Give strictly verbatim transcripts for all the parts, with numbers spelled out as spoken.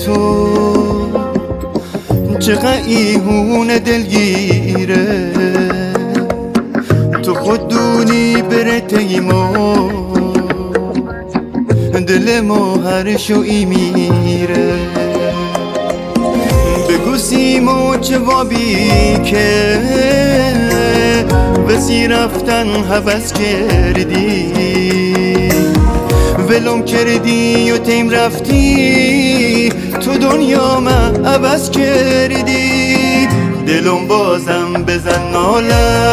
تو چقدر ایهون دلگیره، تو خود دونی بره تیمو دل ما هر شوی میره. بگو سیمو چه وابی که بسی رفتن حبس کردی، ولم کردی و تیم رفتی تو دنیا من عوض کردی. دلم بازم بزن ناله،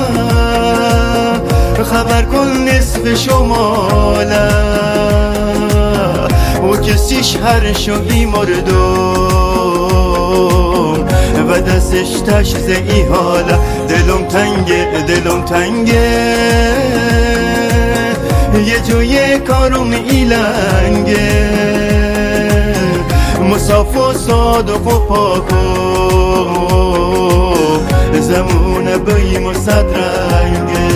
خبر کن نصف شماله و کسیش هر شوی مردم و دستش تش زی حاله. دلم تنگه دلم تنگه یه جوی کارم ایلنگه، مصاف و صادق و پاک و زمون بیم و صد رنگه.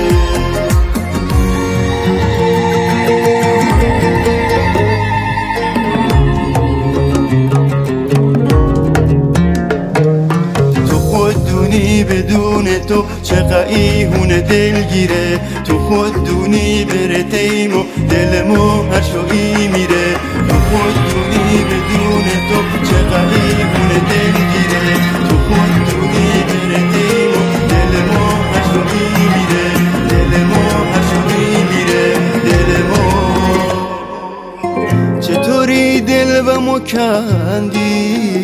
بدون تو چقدر ایهون دلگیره، تو خود دونی بره تیم و دلمو هر شوی میره. تو خود دونی بدون تو چقدر ایهون دلگیره، تو خود دونی بره تیم و دلمو هر شوی میره. دلمو هر شوی میره دلمو. چطوری دل و مکندی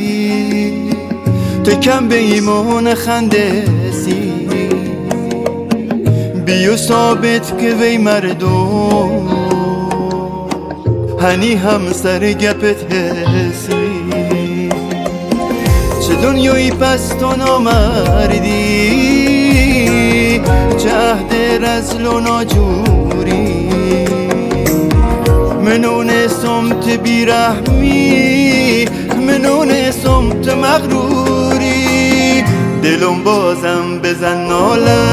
تو کم به ایمان خنده سی، بیو ثابت که وی مردم هنی هم سر گپت حسی. چه دنیایی پس تو نامردی، چه عهد رزل و ناجوری، منون سمت بیرحمی منون سمت مغروری. دلم بازم بزن ناله،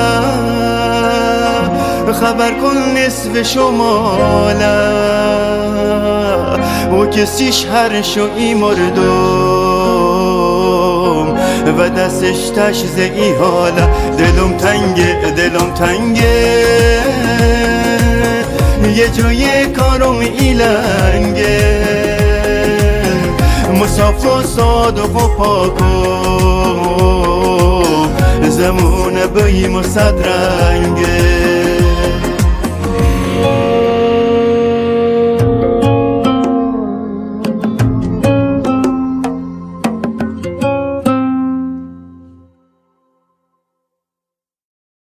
خبر کن نصف شماله و کسیش هر شوی مردم و دستش تش زی حاله. دلم تنگه دلم تنگه یه جای کارم ایلنگه، مصاف و صادق و پاک و زمون بیم و صد رنگه.